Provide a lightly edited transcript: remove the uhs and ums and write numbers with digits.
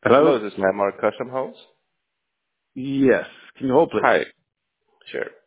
Hello, Hello? this is Landmark Custom Homes. Yes. Can you hold, please? Hi. Sure.